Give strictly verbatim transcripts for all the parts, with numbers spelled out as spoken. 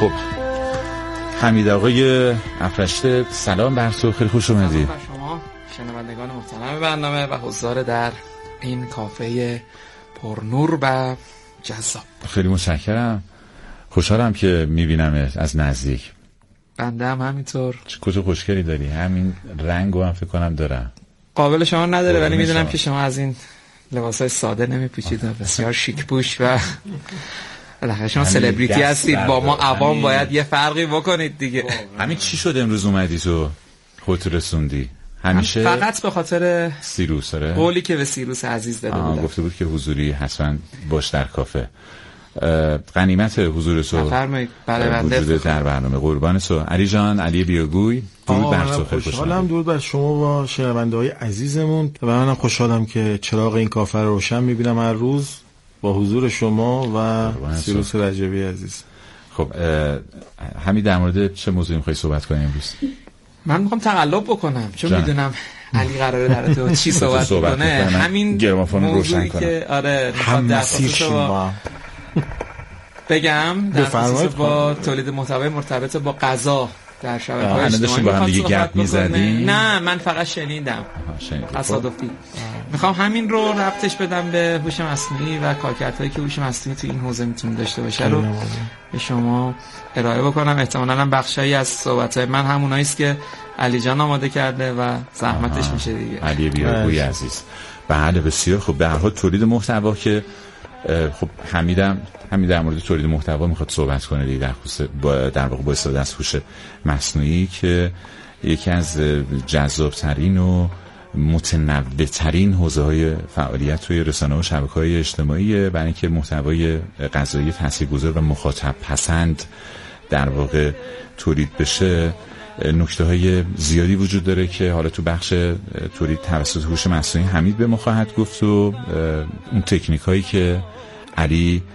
خب حمید آقای افرشته، سلام بر تو، خیلی خوش اومدی. سلام بر شما شنوندگان محترم برنامه و حضار در این کافه پرنور و جذاب. خیلی متشکرم، خوشحالم که میبینمت از نزدیک. بنده هم همینطور. کت خوشگلی داری، همین رنگو هم فکر کنم دارم. قابل شما نداره ولی میدونم که شما از این لباسای ساده نمیپوشید و بسیار شیک پوش و بالاخره شما سلبریتی هستید، با ما عوام باید یه فرقی بکنید دیگه. همین چی شد امروز اومدی تو خودت رسوندی؟ همیشه فقط به خاطر سیروس داره قولی که به سیروس عزیز داده بودم، گفته بود که حضوری حتما باش در کافه. غنیمت حضور تو بفرمایید. بله بنده وجود در برنامه. قربان تو علی جان، علی بیاگوی. درود بر تو، خیلی خوشحالم. درود بر شما و شنونده‌های عزیزمون و منم خوشحالم که چراغ این کافه رو روشن می‌بینم هر روز با حضور شما و سیروس رجبی عزیز. خب همین در مورد چه موضوعی می‌خوای صحبت کنیم امروز؟ من میخوام تقلب بکنم چون میدونم علی قراره در تو چی صحبت کنه. همین گرامافون روشن کنه که آره هم مسیر شما بگم در خصوص با تولید محتوای مرتبط با غذا در شبکه‌های اجتماعی با هم دیگه گپ می‌زدیم. نه من فقط شنیدم تصادفی. میخوام همین رو ربطش بدم به هوش مصنوعی و کارکردهایی که هوش مصنوعی تو این حوزه میتونه داشته باشه رو به شما ارائه بکنم. احتمالاً هم بخشایی از صحبت‌های من همونایی است که علی جان آماده کرده و زحمتش میشه دیگه. علی بیاگوی عزیز. بله بسیار خب. به هر حال تولید محتوا که خب حمیدم همین در مورد تولید محتوا میخواد صحبت کنه دیگه، در خصوص در واقع با استفاده از هوش مصنوعی که یکی از جذابترین و متنوع‌ترین حوزه‌های فعالیت توی رسانه‌ها و شبکه‌های اجتماعی برای اینکه محتوای غذایی تاثیرگذار و مخاطب پسند در واقع تولید بشه. نکته‌های زیادی وجود داره که حالا تو بخش تولید توسط هوش مصنوعی حمید به ما خواهد گفت و اون تکنیک‌هایی که علی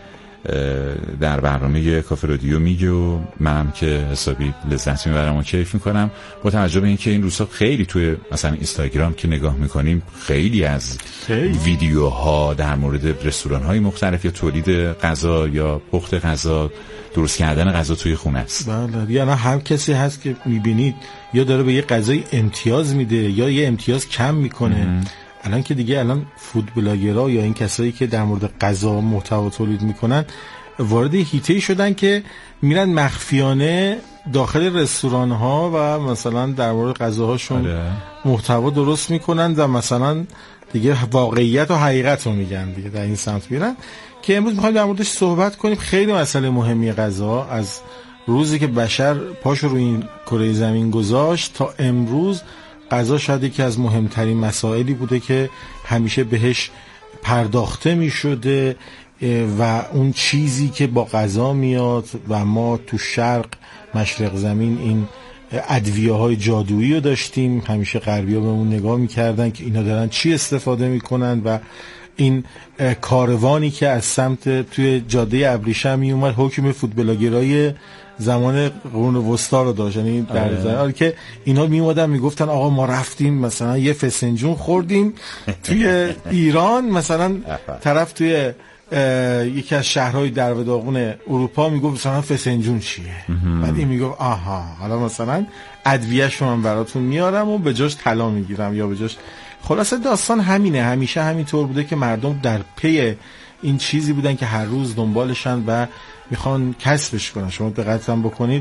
در برنامه کافه رادیو میگه و منم که حسابی لذت میبرم و کیف میکنم. با توجه به اینکه این روزها خیلی توی مثلا اینستاگرام که نگاه میکنیم خیلی از خیلی. ویدیوها در مورد رستوران‌های مختلف یا تولید غذا یا پخت غذا، درست کردن غذا توی خونه است. بله، یعنی هر کسی هست که میبینید یا داره به یه غذای امتیاز میده یا یه امتیاز کم میکنه. الان که دیگه الان فود بلاگرها یا این کسایی که در مورد غذا محتوا تولید میکنن وارد هیته شدن که میرن مخفیانه داخل رستوران ها و مثلا در مورد غذاهاشون محتوا درست میکنن و مثلا دیگه واقعیت و حقیقت رو میگن دیگه، در این سمت میرن که امروز میخوایم در موردش صحبت کنیم. خیلی مسئله مهمی غذا، از روزی که بشر پاشو روی این کره زمین گذاشت تا امروز غذا شاید یکی از مهمترین مسائلی بوده که همیشه بهش پرداخته می شده و اون چیزی که با غذا میاد و ما تو شرق مشرق زمین این ادویه های جادویی رو داشتیم، همیشه غربی ها به اون نگاه می کردن که اینا دارن چی استفاده می کنن و این کاروانی که از سمت توی جاده ابریشم می اومد حکم فوتبلاگرای زمان قرون وسطا رو داشت، یعنی در زمان که اینا می اومدن میگفتن آقا ما رفتیم مثلا یه فسنجون خوردیم توی ایران، مثلا طرف توی یکی از شهرهای در و داغون اروپا میگفت مثلا فسنجون چیه، بعد این میگفت آها حالا مثلا ادویه‌شو من براتون میارم و به جاش طلا میگیرم یا به جاش. خلاصه داستان همینه، همیشه همینطور بوده که مردم در پی این چیزی بودن که هر روز دنبالشن و میخوان کسبش کنن. شما دقت هم بکنید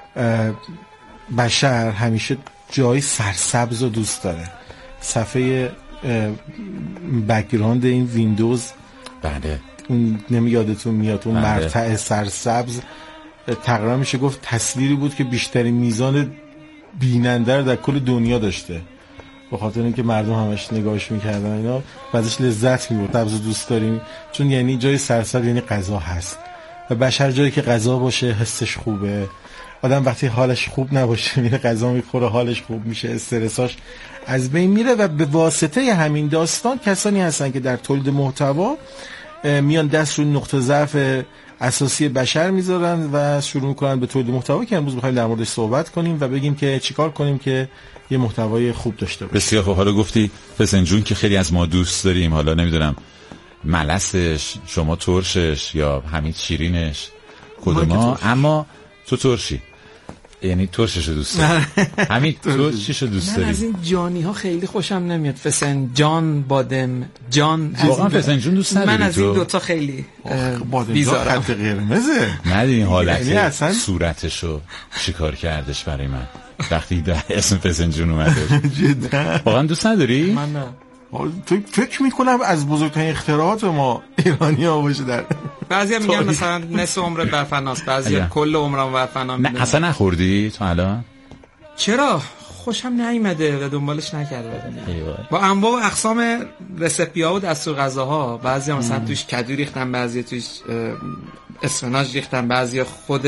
بشر همیشه جای سرسبز رو دوست داره. صفحه بک‌گراند این ویندوز، بله اون نمیادتون میاد اون بله. مرتع سرسبز تقریبا میشه گفت تصویری بود که بیشترین میزان بیننده رو در کل دنیا داشته، به خاطر اینکه مردم همش نگاهش میکردن اینا و ازش لذت میبرد. سبز دوست داریم چون یعنی جای سرسبز یعنی غذا هست و بشر جایی که غذا باشه حسش خوبه. آدم وقتی حالش خوب نباشه میره غذا میخوره، حالش خوب میشه، استرساش از بین میره و به واسطه همین داستان کسانی هستن که در تولید محتوا میان دست روی نقطه ضعف اساسی بشر میذارن و شروع میکنن به تولید محتوا که امروز میخوایم در موردش صحبت کنیم و بگیم که چیکار کنیم که یه محتوای خوب داشته باشیم. بسیار خوب. حالا گفتی فسنجون که خیلی از ما دوست داریم، حالا نمیدونم ملسش، شما ترشش یا همین شیرینش کدوما، اما تو ترشی، یعنی ترششو دوست داری. همین تو چیشو دوست داری؟ من از این جانی ها خیلی خوشم نمیاد. فسنجان، بادم جان. واقعا فسنجون دوست نداری؟ من از این دوتا خیلی بیزارم. خط قرمزه. ندیدین حالت صورتشو چیکار کردش برای من وقتی در اسم فسنجون اومده؟ جدا واقعا دوست نداری؟ من نه. فکر میکنم از بزرگترین اختراعات ما ایرانی ها باشه. در بعضی هم میگن مثلا نصف عمر برفناست، بعضی ها کل عمرم برفنا میدونن. نه اصلا نخوردی تو الان؟ چرا؟ خوشم نیومده و دنبالش نکردم. با انواع و اقسام رسپی ها و دستور غذاها، بعضی ها مثلا توش کدو ریختن، بعضی توش اسفناج ریختن، بعضی خود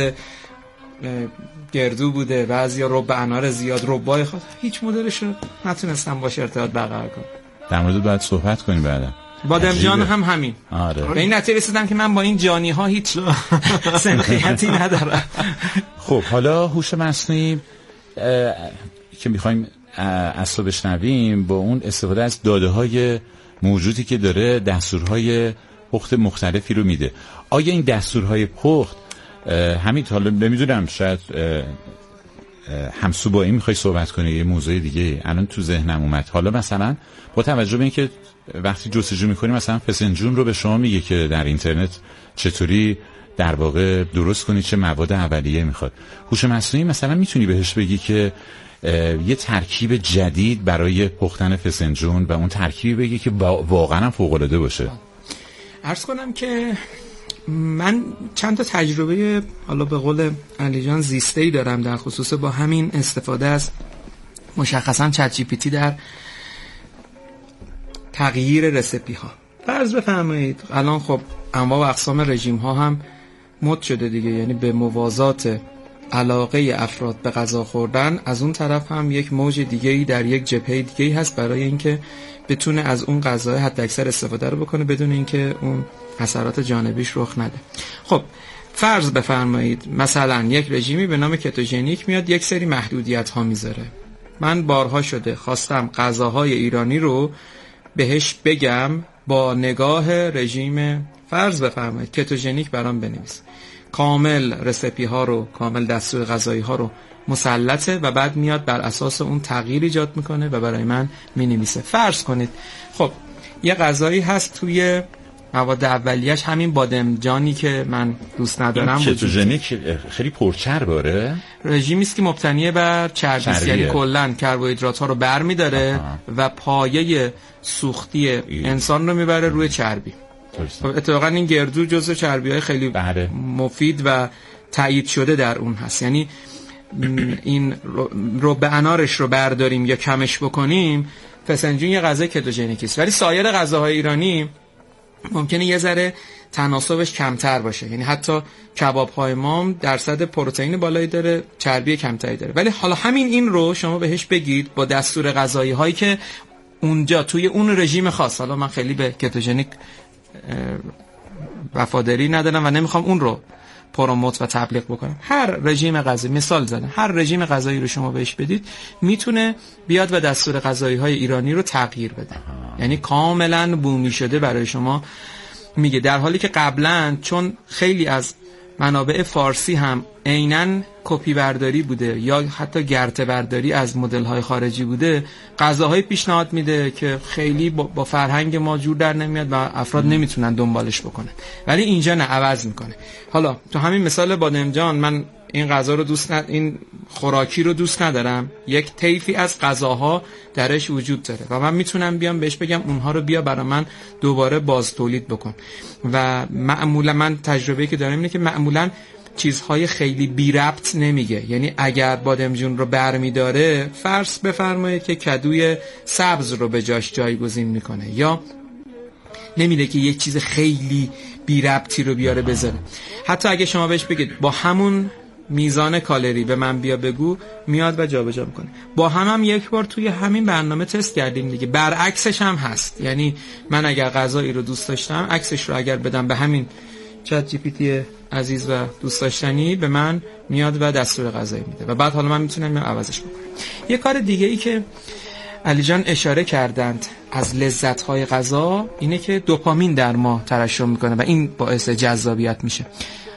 گردو بوده، بعضی ها رب انار زیاد، ربای خود. هیچ مدلش رو نتونستم باشه ارتباط برقرار کنم. در مورد باید صحبت کنیم بعدا. بادمجان هم همین. آره. به این نتیجه رسیدم که من با این جانی ها هیچ سنخیتی ندارم. خب حالا هوش مصنوعی که میخوایم از تو بشنویم، با اون استفاده از داده های موجودی که داره دستورهای پخت مختلفی رو میده. آیا این دستورهای پخت همین، حالا نمیدونم شاید همسو با این میخوای صحبت کنی یه موضوع دیگه الان تو ذهنم اومد. حالا مثلا با توجه به اینکه وقتی جستجو میکنی مثلا فسنجون رو به شما میگه که در اینترنت چطوری در واقع درست کنی، چه مواد اولیه میخواد، هوش مصنوعی مثلا میتونی بهش بگی که یه ترکیب جدید برای پختن فسنجون و اون ترکیب بگی که واقعا فوق العاده باشه. عرض کنم که من چند تا تجربه حالا به قول علی جان زیسته‌ای دارم در خصوص با همین استفاده از مشخصا چت جی پی تی در تغییر رسپی ها. فرض بفرمایید الان خب انواع و اقسام رژیم ها هم مد شده دیگه، یعنی به موازات علاقه افراد به غذا خوردن، از اون طرف هم یک موج دیگه‌ای در یک جبهه دیگه‌ای هست برای اینکه بتونه از اون غذای حداکثر استفاده رو بکنه بدون اینکه اون اثرات جانبیش رخ نده. خب فرض بفرمایید مثلا یک رژیمی به نام کتوژنیک میاد یک سری محدودیت ها میذاره. من بارها شده خواستم غذاهای ایرانی رو بهش بگم با نگاه رژیم فرض بفرمایید کتوژنیک برام بنویس، کامل رسپی ها رو، کامل دستور غذایی ها رو مسلطه و بعد میاد بر اساس اون تغییر ایجاد میکنه و برای من مینویسه. فرض کنید خب یه غذایی هست توی مواد اولیه‌اش همین بادمجانی که من دوست ندارم، کتوژنیک خیلی پرچربه، رژیمی است که مبتنی بر چربی است، یعنی کلا کربوهیدرات ها رو برمی‌داره و پایه سوختی انسان رو میبره روی چربی. اتفاقا این گردو جزو چربی‌های خیلی بره. مفید و تایید شده در اون هست. یعنی این رو به انارش رو برداریم یا کمش بکنیم، فسنجون یه غذای کتوژنیک است، ولی سایر غذاهای ایرانی ممکنه یه ذره تناسبش کمتر باشه. یعنی حتی کباب‌های ما درصد پروتئین بالایی داره، چربی کمتری داره، ولی حالا همین این رو شما بهش بگید با دستور غذایی هایی که اونجا توی اون رژیم خاص، حالا من خیلی به کتوژنیک وفاداری ندارم و نمیخوام اون رو پروموت و تبلیغ بکنم، هر رژیم غذایی مثال زدم، هر رژیم غذایی رو شما بهش بدید میتونه بیاد و دستور غذایی های ایرانی رو تغییر بده. یعنی کاملا بومی شده برای شما میگه، در حالی که قبلا چون خیلی از منابع فارسی هم عیناً کپی برداری بوده یا حتی گرته برداری از مدل های خارجی بوده، غذاهای پیشنهاد میده که خیلی با فرهنگ ما جور در نمیاد و افراد نمیتونن دنبالش بکنن، ولی اینجا نه، عوض میکنه. حالا تو همین مثال بادمجان، من این غذا رو دوست ند... این خوراکی رو دوست ندارم، یک طیفی از غذاها درش وجود داره و من میتونم بیام بهش بگم اونها رو بیا برای من دوباره باز تولید بکن. و معمولا من تجربه‌ای که دارم اینه که معمولا چیزهای خیلی بی ربط نمیگه. یعنی اگر بادمجون رو برمیداره، فرض بفرمایید که کدوی سبز رو به جاش جایگزین میکنه، یا نمیده که یک چیز خیلی بی ربطی رو بیاره بذاره. حتی اگه شما بهش بگید با همون میزان کالری به من بیا بگو، میاد و جابجا میکنه. با هم هم یک بار توی همین برنامه تست کردیم دیگه، برعکسش هم هست. یعنی من اگر غذایی رو دوست داشتم، عکسش رو اگر بدم به همین چت جی پی تی عزیز و دوست داشتنی، به من میاد و دستور غذایی میده و بعد حالا من میتونم عوضش بکنم. یه کار دیگه ای که علی جان اشاره کردند از لذت‌های غذا اینه که دوپامین در ما ترشح میکنه و این باعث جذابیت میشه.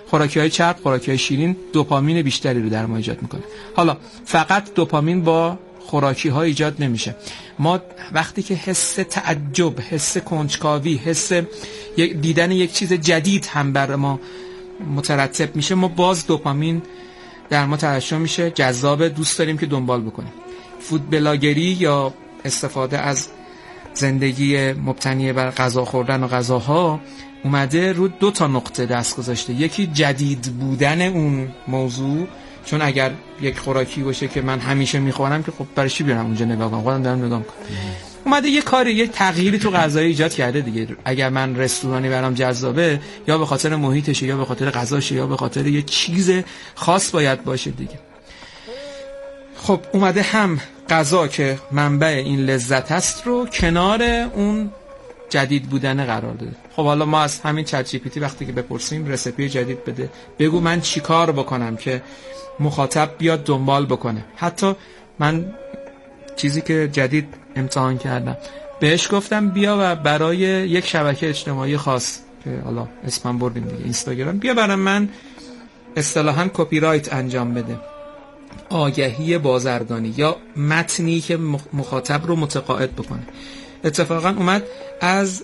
خوراکی‌های چرب، خوراکی‌های شیرین دوپامین بیشتری رو در ما ایجاد میکنه. حالا فقط دوپامین با خوراکی ها ایجاد نمیشه. ما وقتی که حس تعجب، حس کنجکاوی، حس دیدن یک چیز جدید هم بر ما مترتب میشه، ما باز دوپامین در ما ترشح میشه، جذاب، دوست داریم که دنبال بکنیم. فود بلاگری یا استفاده از زندگی مبتنی بر غذا خوردن و غذاها اومده رو دو تا نقطه دست گذاشته. یکی جدید بودن اون موضوع، چون اگر یک خوراکی باشه که من همیشه میخورم که خب برای چی بیارم اونجا نگاه کنم، خودم دارم نگاه میکنم. اومده یه کاری، یه تغییری تو غذای ایجاد کرده دیگه. اگر من رستورانی برام جذابه، یا به خاطر محیطشه، یا به خاطر غذاشه، یا به خاطر یه چیز خاص باید باشه دیگه. خب اومده هم غذا که منبع این لذت هست رو کنار اون جدید بودن قرار داده. خب حالا ما از همین چت جی پی تی وقتی که بپرسیم رسیپی جدید بده، بگو من چی کار بکنم که مخاطب بیاد دنبال بکنه. حتی من چیزی که جدید امتحان کردم، بهش گفتم بیا و برای یک شبکه اجتماعی خاص که حالا اسمم بردیم دیگه، اینستاگرام، بیا برای من اصطلاحاً کپی رایت انجام بده، آگهی بازرگانی یا متنی که مخاطب رو متقاعد بکنه. اتفاقا اومد از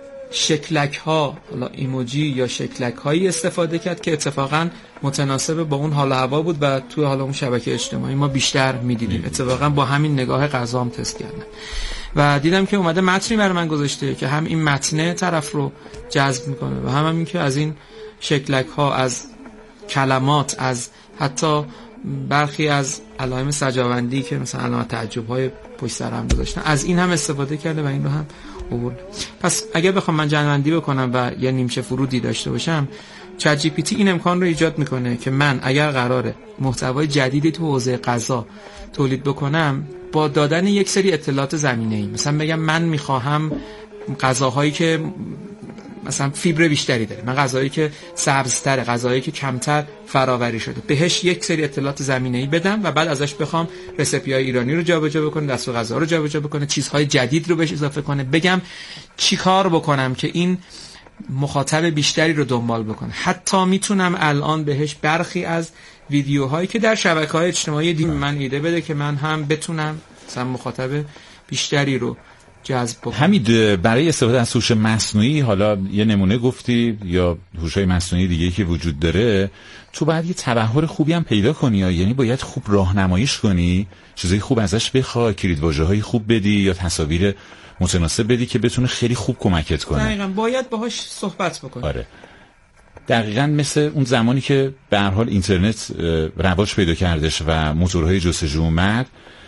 شکلک ها، حالا ایموجی یا شکلک هایی استفاده کرد که اتفاقا متناسب با اون حال و هوا بود و توی حالا اون شبکه اجتماعی ما بیشتر میدیدیم. اتفاقا با همین نگاه غذا هم تست کردم و دیدم که اومده متنی برای من گذاشته که هم این متنه طرف رو جذب میکنه و هم همین که از این شکلک ها، از کلمات، از حتی برخی از علائم سجاوندی که مثلا علامت تعجب های پشت سر هم گذاشتن، از این هم استفاده کرده و این رو هم آورد. پس اگر بخوام من جمع‌بندی بکنم و یه نیمچه فرودی داشته باشم، چت جی پی تی این امکان رو ایجاد میکنه که من اگر قراره محتوای جدیدی تو حوزه غذا تولید بکنم، با دادن یک سری اطلاعات زمینه‌ای، مثلا بگم من میخواهم غذاهایی که مثلا فیبر بیشتری داره، من غذایی که سبزتره، غذایی که کمتر فراوری شده، بهش یک سری اطلاعات زمینه‌ای بدم و بعد ازش بخوام رسیپی‌های ایرانی رو جابجا بکنه، دستور غذا رو جابجا بکنه، چیزهای جدید رو بهش اضافه کنه، بگم چیکار بکنم که این مخاطب بیشتری رو دنبال بکنه. حتی میتونم الان بهش برخی از ویدیوهایی که در شبکه‌های اجتماعی دیگه من ایده بده که من هم بتونم مثلا مخاطب بیشتری رو جذب بکنم. حمید، برای استفاده از هوش مصنوعی، حالا یه نمونه گفتی یا هوش‌های مصنوعی دیگه که وجود داره، تو باید یه تبحر خوبی هم پیدا کنی، یعنی باید خوب راهنماییش کنی، چیزای خوب ازش بخوای، کلیدواژه‌های خوب بدی یا تصاویر متناسب بدی که بتونه خیلی خوب کمکت کنه. دقیقاً باید باهاش صحبت بکنی. آره. دقیقاً مثل اون زمانی که به هر حال اینترنت رواج پیدا کردش و موتورهای جستجو اومد،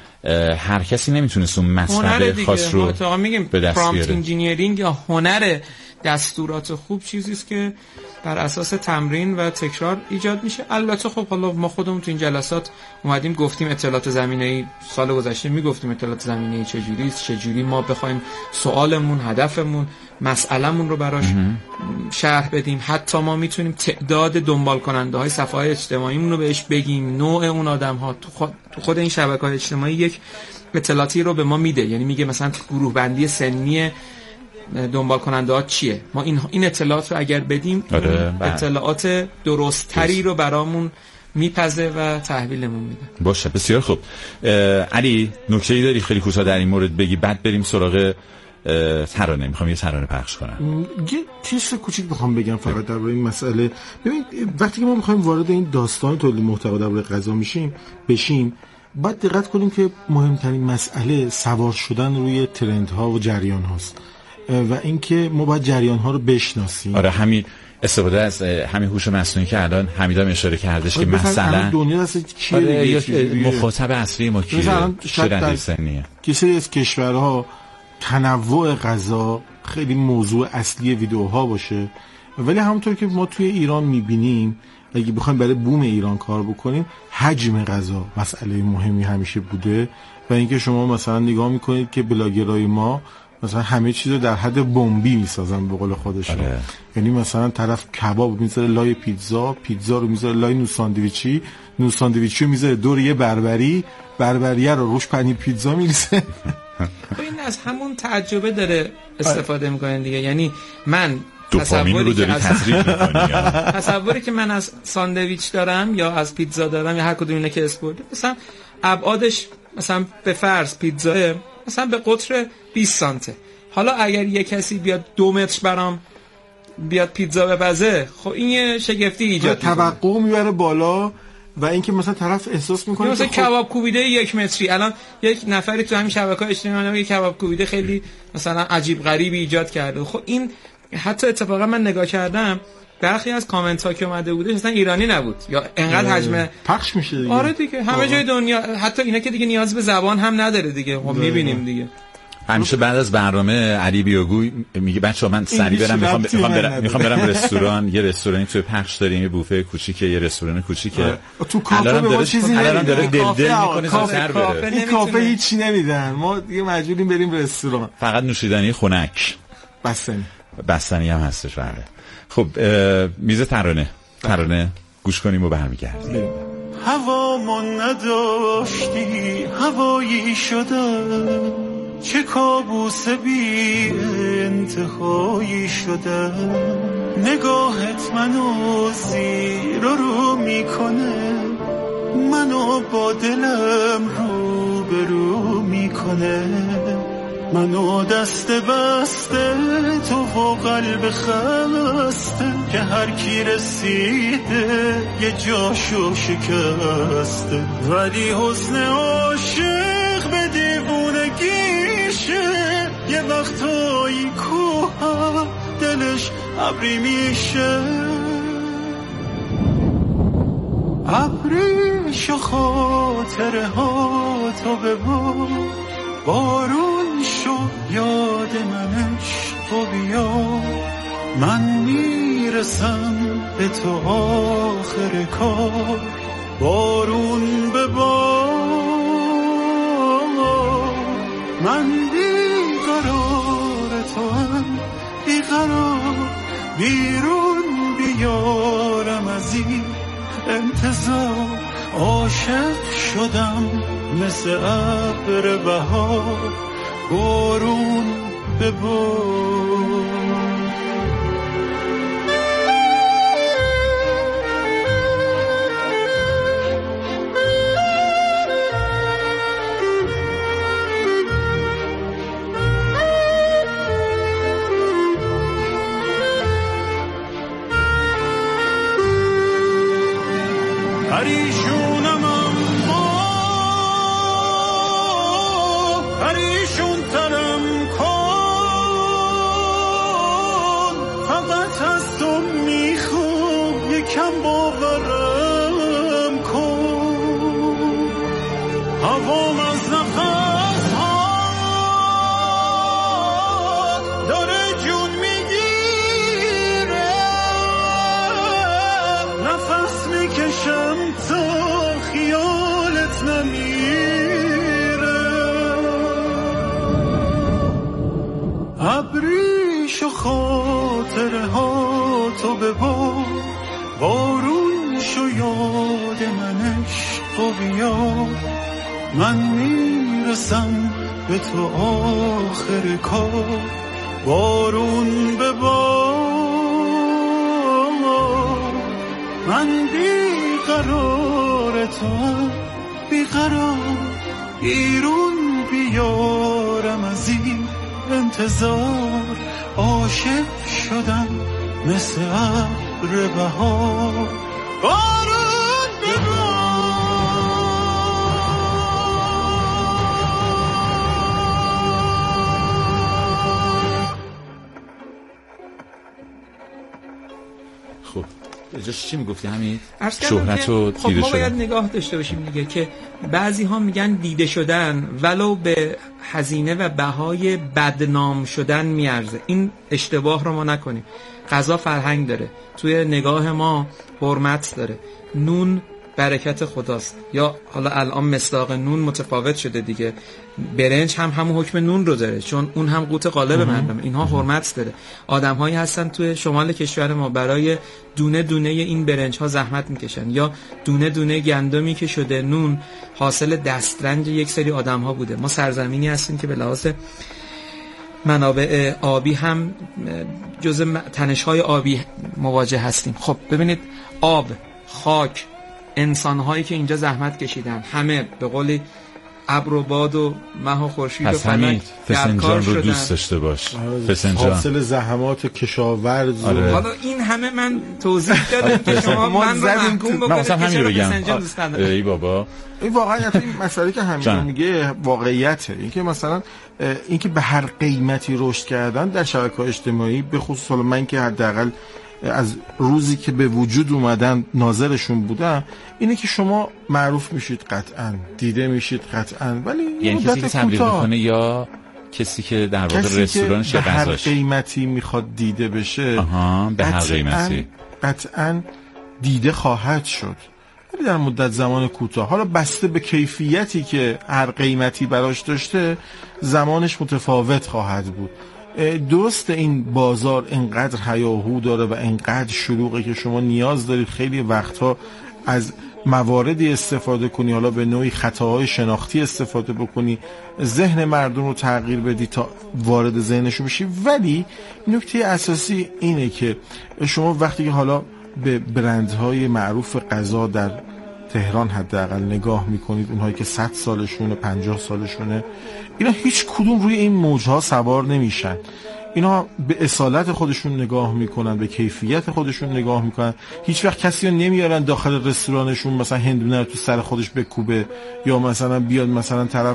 هر کسی نمیتونست اون مطلب خاص رو ما میگیم به دست پرامپت بیاره. انجینیرینگ یا هنر دستورات خوب چیزی است که بر اساس تمرین و تکرار ایجاد میشه. البته خب حالا ما خودمون تو این جلسات اومدیم گفتیم اطلاعات زمینه‌ای، سال گذشته میگفتیم اطلاعات زمینه‌ای چجوری است، چجوری ما بخوایم سوالمون، هدفمون، مسئله‌مون رو براش شرح بدیم. حتی ما میتونیم تعداد دنبال کننده های صفحات اجتماعیمون رو بهش بگیم، نوع اون آدم‌ها. تو خود تو خود این شبکه‌های اجتماعی یک اطلاعاتی رو به ما میده، یعنی میگه مثلا گروه بندی سنی دنبال کننده ها چیه. ما این این اطلاعات رو اگر بدیم، آره، اطلاعات درست تری رو برامون میپزه و تحویلمون میده. باشه، بسیار خوب. علی، نکته‌ای داری خیلی کوتاه در این مورد بگی، بعد بریم سراغ ترانه. میخوام یه ترانه پخش کنم. یه چیز کوچیک میخوام بگم فقط درباره این مسئله. ببین، وقتی که ما میخوایم وارد این داستان تولید محتوا درباره غذا میشیم بشیم، باید دقت کنیم که مهمترین مسئله سوار شدن روی ترندها و جریان هاست و اینکه ما باید جریان ها رو بشناسیم. آره، همین استفاده از همین هوش مصنوعی که الان حمیدم اشاره کردش که مثلا دنیا اصلا چیه، آره، مخاطب اصلی ما کیه، چه رده سنیه. کسی از کشورها تنوع غذا خیلی موضوع اصلی ویدیوها باشه، ولی همونطور که ما توی ایران میبینیم، اگه بخوایم برای بوم ایران کار بکنیم، حجم غذا مسئله مهمی همیشه بوده و اینکه شما مثلا نگاه میکنید که بلاگرای ما مثلا همه چیز رو در حد بمبی میسازن به قول خودشون. آره. یعنی مثلا طرف کباب میذاره لای پیتزا، پیتزا رو میذاره لای نوش ساندویچی، نوش ساندویچی رو میذاره دور یه بربری، بربریه رو روش پنیر پیتزا میریزه. این از همون تعجبه داره استفاده میکنن دیگه. یعنی من دوپامین رو داری تزریق می‌کنی. تصوری که من از ساندویچ دارم یا از پیتزا دارم یا هر کدوم اینا که اسپورت، مثلا ابعادش مثلا به فرض پیتزا مثلا به قطر بیست سانته. حالا اگر یه کسی بیاد دو متر برام بیاد پیتزا بپزه، خب این یه شگفتی ایجاد توقع میبره بالا و اینکه مثلا طرف احساس میکنه مثلا که خب کباب کوبیده یک متری، الان یک نفری تو همین شبکه‌های اجتماعی یک کباب کوبیده خیلی مثلا عجیب غریبی ایجاد کرده. خب این حتی اتفاقا من نگاه کردم برخی از کامنت ها که اومده بوده اصلا ایرانی نبود یا انقدر حجم پخش میشه دیگه. آره دیگه همه جای دنیا، حتی اینا که دیگه نیاز به زبان هم نداره دیگه. خب میبینیم دیگه همیشه بعد از برنامه علی بیاگوی میگه بچه‌ها من سری برم میخوام میخوام برم میخوام برم رستوران، یه رستورانی توی پخش داریم، یه بوفه کوچیکه، یه رستوران کوچیکه. تو کافه ما چیزی الان داره دل دل میکنه سر بره. این کافه هیچی نمیدن، ما دیگه مجبوریم بریم رستوران. فقط نوشیدنی خنک، بستنی بستنی هم هستش. بله خب میز ترانه ترانه گوش کنیم و برمیگردیم. هوا من نداشتی هوایی شده، چه کابوس بی انتهایی شده، نگاهت منو زیر و رو میکنه، منو با دلم رو به رو میکنه، منو دست بسته تو و قلب خسته، که هر کی رسیده یه جاشو شکسته، ولی حسن عاشق به دیوونگیشه، یه وقتایی کوه دلش ابری میشه، ابریش و خاطره ها تو ببار، بارون شو یاد منش تو بیا، من میرسم به تو آخر کار، بارون ببار، من بیقرار تو هم بیقرار، بیرون بیارم از این انتظار، عاشق شدم مثل ابر بهار، بارون ببار. پریشونم اما پریشون ترم کن، فقط از تو میخوام یکم باورم کن، هوام از نفس ها داره جون میگیره، نفس میکشم تا خیالت نمیره، ابریش و خاطره ها تو ببار، بارون شو یاد منش تو بیا، من میرسم به تو آخر کار، بارون ببار، من بیقرار تو بیقرار، بیرون بیارم از این انتظار، عاشق شدم مثل ابر بهار، بارون ببار. خب اجاش چی میگفتی همین شهرت و دیده شدن؟ خب ما باید نگاه داشته باشیم دیگه که بعضی ها میگن دیده شدن ولو به هزینه و بهای بدنام شدن میارزه. این اشتباه رو ما نکنیم. غذا فرهنگ داره، توی نگاه ما حرمت داره. نون برکت خداست، یا حالا الان مصداق نون متفاوت شده دیگه، برنج هم همون حکم نون رو داره چون اون هم قوت غالب مردم. اینها حرمت داره. آدم‌هایی هستن توی شمال کشور ما برای دونه دونه این برنج ها زحمت میکشن، یا دونه دونه گندمی که شده نون حاصل دسترنج یک سری آدم‌ها بوده. ما سرزمینی هستیم که به لحاظ منابع آبی هم جزء تنش‌های آبی مواجه هستیم. خب ببینید آب، خاک، انسان‌هایی که اینجا زحمت کشیدن، همه به قولی ابر و باد و مه و خورشید و فلک در کار شدن. رو دوست داشته باش فسنجان، حاصل زحمات کشاورز. آره. حالا این همه من توضیح دادم که شما من رو محکوم بکنید. من مثلا همین رو بگم ای بابا این واقعا این مسئله که همین میگه واقعیته. این که مثلا این که به هر قیمتی رشد کردن در شبکه‌های اجتماعی، به خصوص من که حداقل از روزی که به وجود اومدن ناظرشون بودم، اینه که شما معروف میشید قطعا، دیده میشید قطعا، ولی یعنی کسی که تبلیغ میکنه یا کسی که در واقع رستورانش یا غذاش به هر قیمتی میخواد دیده بشه، آها به هر قیمتی قطعا دیده خواهد شد، ولی در مدت زمان کوتاه. حالا بسته به کیفیتی که هر قیمتی براش داشته زمانش متفاوت خواهد بود. درست این بازار اینقدر هیاهو داره و اینقدر شلوغه که شما نیاز دارید خیلی وقتها از مواردی استفاده کنی، حالا به نوعی خطاهای شناختی استفاده بکنی، ذهن مردم رو تغییر بدی تا وارد ذهنشون بشی. ولی نکته اساسی اینه که شما وقتی که حالا به برندهای معروف غذا در تهران حداقل نگاه میکنید، اونهایی که صد سالشونه، پنجاه سالشونه، اینا هیچ کدوم روی این موجها سوار نمیشن. اینا به اصالت خودشون نگاه میکنن، به کیفیت خودشون نگاه میکنن. هیچ وقت کسی رو نمیارن داخل رستورانشون مثلا هندونه رو تو سر خودش بکوبه، یا مثلا بیاد مثلا طرف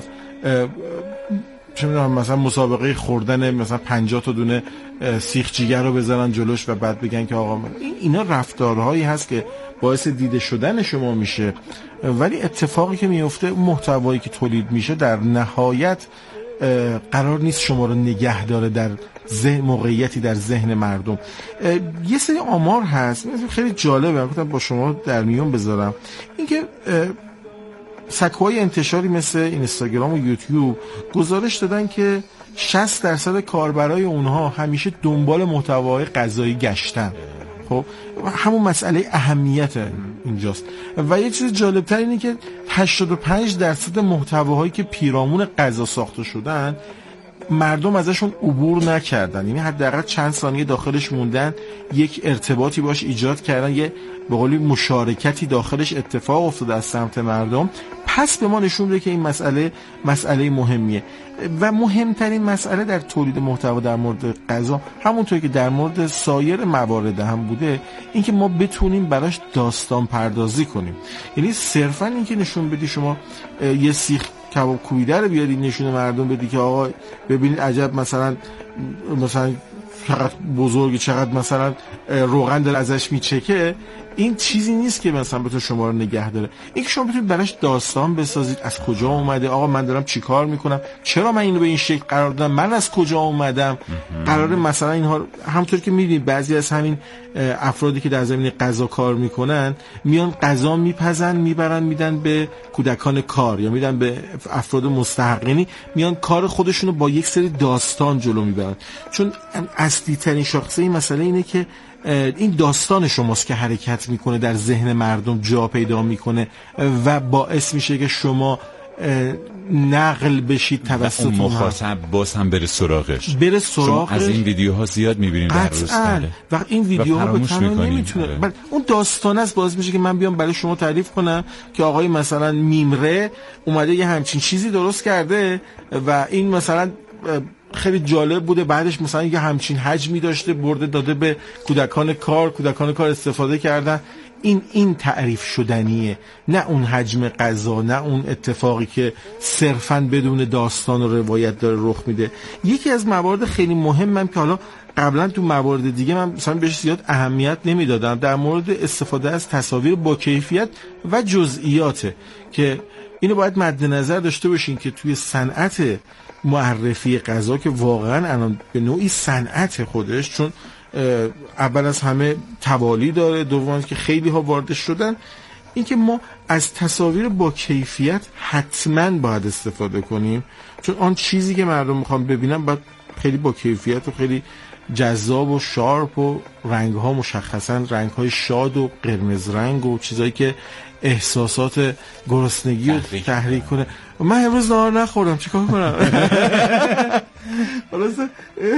چه میدونم مثلا مسابقه خوردن مثلا پنجاه تا دونه سیخ جیگر رو بذارن جلوش و بعد بگن که آقا این اینا رفتارهایی هست که باعث دیده شدن شما میشه. ولی اتفاقی که میفته، محتوایی که تولید میشه در نهایت قرار نیست شما رو نگه داره در ذهن، موقعیتی در ذهن مردم. یه سری آمار هست خیلی جالبه، گفتم با شما در میون بذارم. اینکه سکوهای انتشاری مثل اینستاگرام و یوتیوب گزارش دادن که شصت درصد کاربرای اونها همیشه دنبال محتوای غذایی گشتن. خب همون مسئله اهمیت اینجاست. و یه چیز جالبتر اینه که هشتاد و پنج درصد محتواهایی که پیرامون غذا ساخته شدن مردم ازشون عبور نکردن، یعنی حداقل چند ثانیه داخلش موندن، یک ارتباطی باش ایجاد کردن، یه به قولی مشارکتی داخلش اتفاق افتاده از سمت مردم. پس به ما نشون میده که این مسئله مسئله مهمیه. و مهمترین مسئله در تولید محتوا در مورد غذا، همونطور که در مورد سایر موارد هم بوده، این که ما بتونیم براش داستان پردازی کنیم. یعنی صرفا این که نشون بدی شما یه سیخ کباب کوبیده رو بیاری نشون مردم بدی که آقا ببینید عجب مثلا مثلا چقدر بزرگی، چقدر مثلا روغن داره ازش میچکه، این چیزی نیست که مثلا بتونه شما رو نگه داره. این که شما بتونید براش داستان بسازید، از کجا اومده، آقا من دارم چی کار میکنم، چرا من اینو به این شکل قرار دادم، من از کجا اومدم، قراره مثلا اینها. همونطور که میدونید بعضی از همین افرادی که در زمینه غذا کار میکنن میان غذا میپزن میبرن میدن به کودکان کار یا میدن به افراد مستحقینی، میان کار خودشونو با یک سری داستان جلو میبرن. چون اصلی ترین شاخصه این مسئله اینه که این داستان شماست که حرکت میکنه در ذهن مردم، جا پیدا میکنه و باعث میشه که شما نقل بشید توسط اون مخاطب باز هم بره سراغش بره سراغش. از این ویدیوها زیاد میبینیم در روز. و این ویدیوها به تنها نمیتونه، بله اون داستان است باعث میشه که من بیام برای شما تعریف کنم که آقای مثلا میمره اومده یه همچین چیزی درست کرده و این مثلا خیلی جالب بوده، بعدش مثلا یه همچین حجمی داشته، برده داده به کودکان کار، کودکان کار استفاده کردن. این این تعریف شدنیه، نه اون حجم غذا، نه اون اتفاقی که صرفاً بدون داستان و روایت داره رخ میده. یکی از موارد خیلی مهمم که حالا قبلا تو موارد دیگه من مثلا بهش زیاد اهمیت نمیدادم، در مورد استفاده از تصاویر با کیفیت و جزئیاته که اینو باید مد نظر داشته باشین که توی صنعت معرفی غذا که واقعا الان به نوعی صنعت خودش، چون اول از همه توالی داره، دوم که خیلی ها واردش شدن، این که ما از تصاویر با کیفیت حتما باید استفاده کنیم، چون آن چیزی که مردم میخوان ببینن باید خیلی با کیفیت و خیلی جذاب و شارپ و رنگ ها مشخصا رنگ های شاد و قرمز رنگ و چیزایی که احساسات گرسنگی رو تحریک کنه. من امروز نهار نخوردم چیکار کنم؟ خلاصه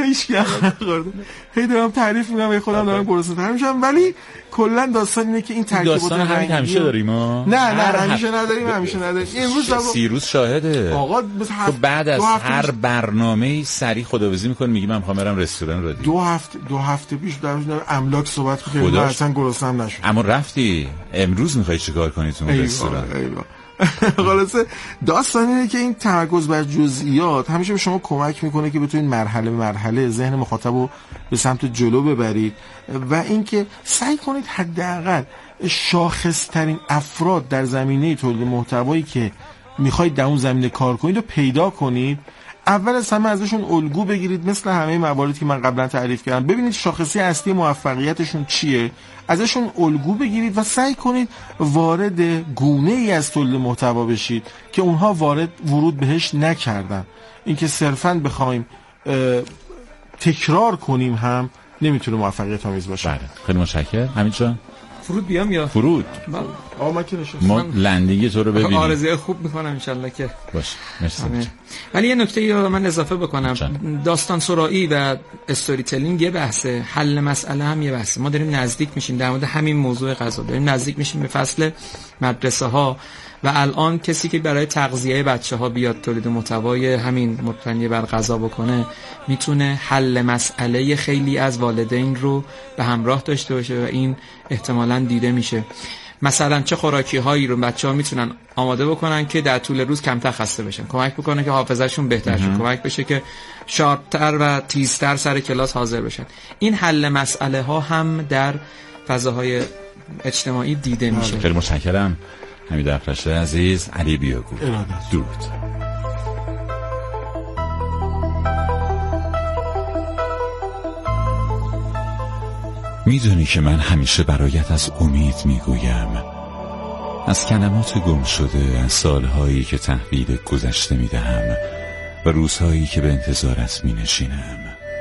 هیچ کی نخورده. هی دارم تعریف میکنم به خودم دارم گرسنه‌تر میشم، ولی کلا داستان اینه که این ترکیبات داستان همین همیشه داریم ما. نه نه همیشه نداریم، همیشه نداریم. امروز سیروس شاهده. آقا تو بعد از هر برنامه‌ای سری خداویسی می‌کنی میگی من می‌خوام برم رستوران رادیو. دو هفته دو هفته پیش در مورد املاک صحبت کردیم، من اصلا گرسنه‌ام نشد. اما رفتی امروز می‌خوای چیکار کنی تو رستوران؟ خلاصه داستان اینه که این تمرکز بر جزئیات همیشه به شما کمک میکنه که بتونید مرحله به مرحله ذهن مخاطب رو به سمت جلو ببرید و اینکه سعی کنید حداقل شاخص‌ترین افراد در زمینه تولید محتوایی که میخواید در اون زمینه کار کنید و پیدا کنید. اول از همه ازشون الگو بگیرید، مثل همه مواردی که من قبلا تعریف کردم. ببینید شاخصی اصلی موفقیتشون چیه، ازشون الگو بگیرید و سعی کنید وارد گونه ای از تولید محتوا بشید که اونها وارد ورود بهش نکردن. اینکه صرفاً بخوایم تکرار کنیم هم نمیتونه موفقیت آمیز باشه. بله خیلی متشکرم. حمید جان فرود بیام یا فرود؟ آقا ما که نشستم. ما لندینگ تو رو ببینیم. آرزوی خوب میکنم ان شاءالله که باشه. مرسی. ولی یه نکته رو من اضافه بکنم. جان. داستان سرایی و استوری تلینگ یه بحثه، حل مسئله هم یه بحثه. ما داریم نزدیک میشیم در مورد همین موضوع غذا، داریم نزدیک میشیم به فصل مدرسه ها و الان کسی که برای تغذیه بچه‌ها بیاد تولید محتوای همین مبتنی بر غذا بکنه میتونه حل مسئله خیلی از والدین رو به همراه داشته باشه و این احتمالاً دیده میشه. مثلا چه خوراکی هایی رو بچه‌ها میتونن آماده بکنن که در طول روز کمتر خسته بشن، کمک بکنه که حافظه‌شون بهتر شه، کمک بشه که شارپ‌تر و تیزتر سر کلاس حاضر بشن. این حل مسئله ها هم در فضاهای اجتماعی دیده میشه. خیلی متشکرم. حمید افرشته عزیز، علی بیاگو. درود. میدونی که من همیشه برایت از امید میگویم، از کلمات گم شده، از سالهایی که تحویل گذشته میدهم و روزهایی که به انتظارت مینشینم.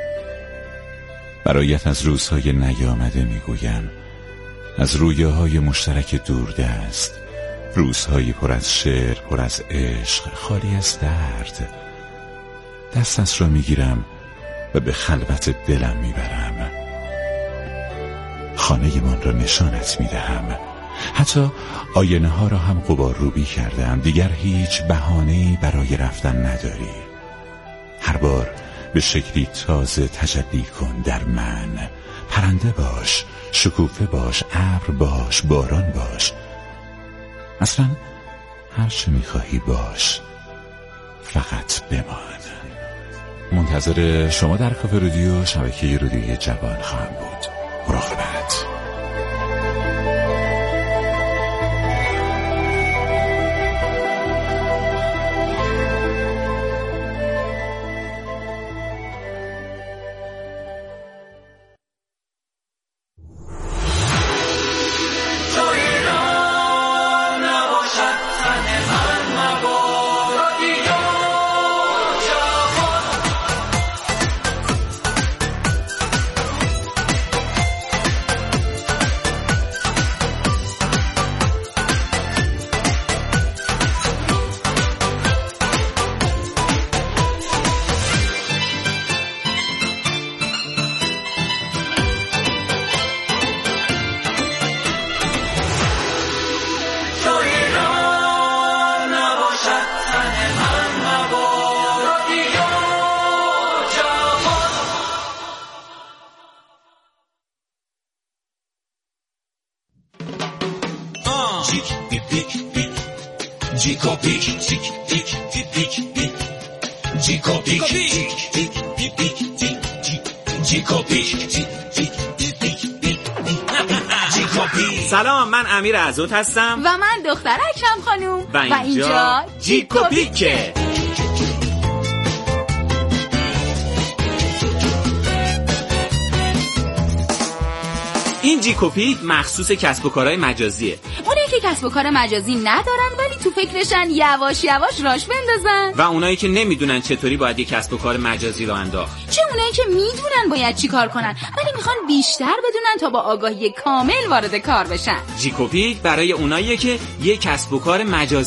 برایت از روزهای نیامده میگویم، از رویاهای مشترک دوردست، روزهای پر از شعر، پر از عشق، خالی از درد. دستت را میگیرم و به خلوت دلم میبرم، خانه من را نشانت میدهم، حتی آینه ها را هم غبارروبی کردم. دیگر هیچ بهانه‌ای برای رفتن نداری. هر بار به شکلی تازه تجلی کن در من. پرنده باش، شکوفه باش، ابر باش، باران باش، اصلا هر چه میخواهی باش، فقط بمان. منتظر شما در کافه رادیو، شبکه رادیوی جوان خواهم بود. مراقبت. سلام، من امیر عزوت هستم و من دختر اکرم خانوم و اینجا, و اینجا جیکوپیکه. این جیکوپیک مخصوص کسب و کارهای مجازیه. اونایی که کسب و کار مجازی ندارن ولی تو فکرشن یواش یواش راش بندازن، و اونایی که نمیدونن چطوری باید یک کسب و کار مجازی رو انداخت. چه اونایی که میدونن باید چی کار کنن ولی میخوان بیشتر بدونن تا با آگاهی کامل وارد کار بشن. جیکوپیک برای اوناییه که یک کسب و کار مجازی